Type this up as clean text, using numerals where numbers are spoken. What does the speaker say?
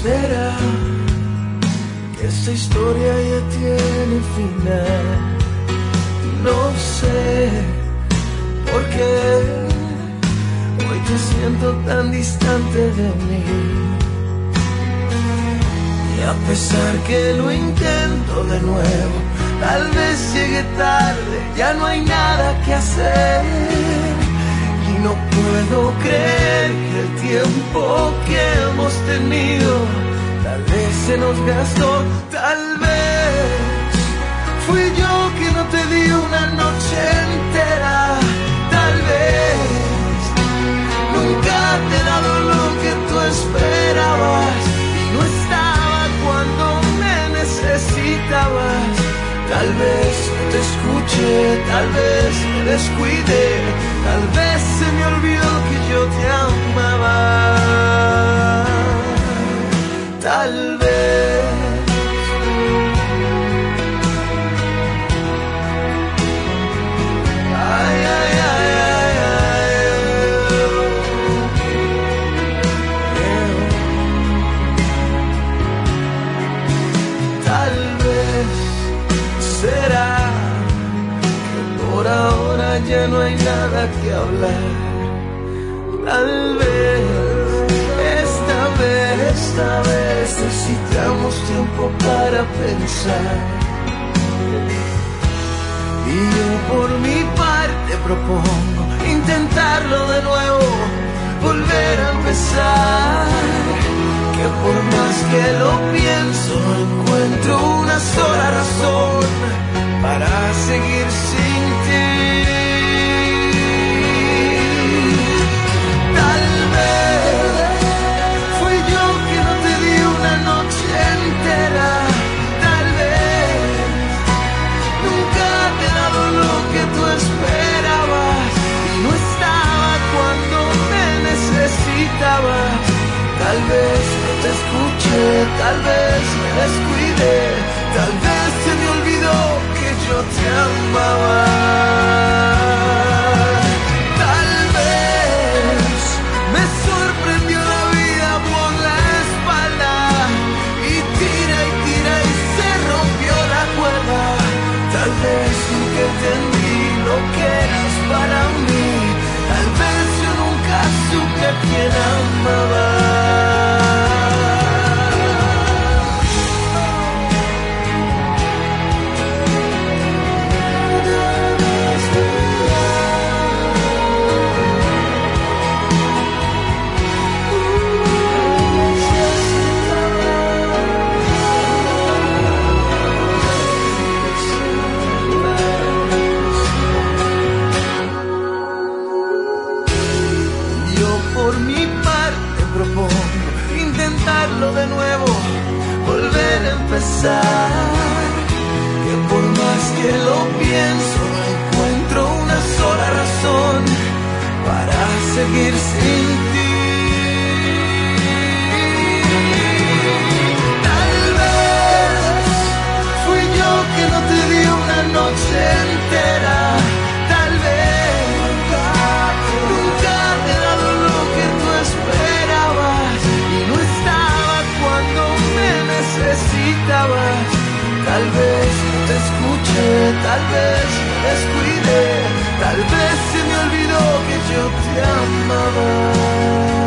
será que esta historia ya tiene final? No sé por qué hoy te siento tan distante de mí. Y a pesar que lo intento de nuevo, tal vez llegue tarde, ya no hay nada que hacer. Y no puedo creer que el tiempo que hemos tenido tal vez se nos gastó. Tal vez fui yo que no te di una noche entera. Tal vez nunca te he dado lo que tú esperabas y no estaba cuando me necesitabas. Tal vez no te escuché, tal vez me descuidé, tal vez se me olvidó que yo te amaba. Tal vez. Ay, ay, ay, ay, ay. Tal vez será que por ahora ya no hay nada que hablar. Tal vez esta vez necesitamos tiempo para pensar. Y yo por mi parte propongo intentarlo de nuevo, volver a empezar. Que por más que lo pienso, no encuentro una sola razón para seguir sin ti. Tal vez fui yo que no te di una noche entera. Tal vez nunca te he dado lo que tú esperabas y no estaba cuando me necesitabas. Tal vez no te escuché, tal vez me descuidé, tal vez se me olvidó que yo te amaba. Tal vez me sorprendió la vida por la espalda y tira y se rompió la cuerda. Tal vez nunca entendí lo que eras para mí. Tal vez yo nunca supe a quién amaba. De nuevo, volver a empezar. Que por más que lo pienso, no encuentro una sola razón para seguir sin ti. Tal vez fui yo que no te di una noche entera. Tal vez nunca te he dado lo que tú esperabas y no cuando me necesitabas. Tal vez no te escuché, tal vez me descuidé, tal vez se me olvidó que yo te amaba.